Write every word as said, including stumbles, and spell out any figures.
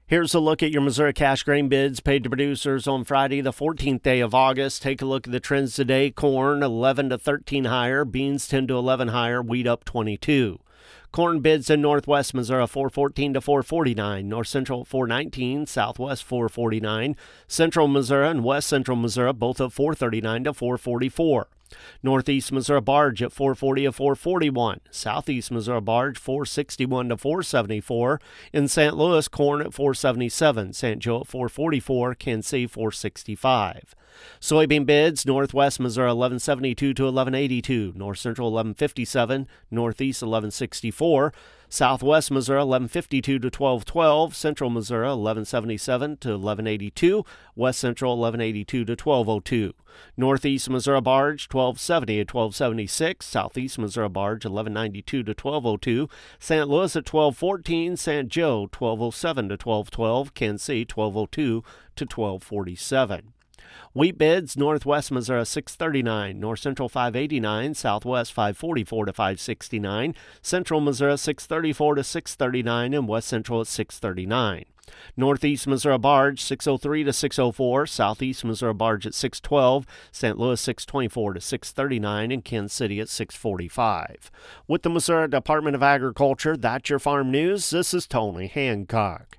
Here's a look at your Missouri cash grain bids paid to producers on Friday, the fourteenth day of August. Take a look at the trends today. Corn eleven to thirteen higher, beans ten to eleven higher, wheat up twenty-two. Corn bids in Northwest Missouri four fourteen to four forty-nine, North Central four nineteen, Southwest four forty-nine, Central Missouri and West Central Missouri both at four thirty-nine to four forty-four. Northeast Missouri barge at four forty to four forty-one. Southeast Missouri barge four sixty-one to four seventy-four. In Saint Louis, corn at four seventy-seven. Saint Joe at four forty-four. Kansas City four sixty-five. Soybean bids, Northwest Missouri eleven seventy-two to eleven eighty-two. North Central eleven fifty-seven. Northeast eleven sixty-four. Southwest Missouri eleven fifty-two to twelve twelve. Central Missouri eleven seventy-seven to eleven eighty-two. West Central eleven eighty-two to twelve oh two. Northeast Missouri barge twelve seventy to twelve seventy-six. Southeast Missouri barge eleven ninety-two to twelve oh two. Saint Louis at twelve fourteen. Saint Joe twelve oh seven to twelve twelve. Kansas City twelve oh two to twelve forty-seven. Wheat bids, Northwest Missouri six thirty-nine, North Central five eighty-nine, Southwest five forty-four to five sixty-nine, Central Missouri six thirty-four to six thirty-nine, and West Central at six thirty-nine. Northeast Missouri barge six oh three to six oh four, Southeast Missouri barge at six twelve, Saint Louis six twenty-four to six thirty-nine, and Kansas City at six forty-five. With the Missouri Department of Agriculture, that's your farm news. This is Tony Hancock.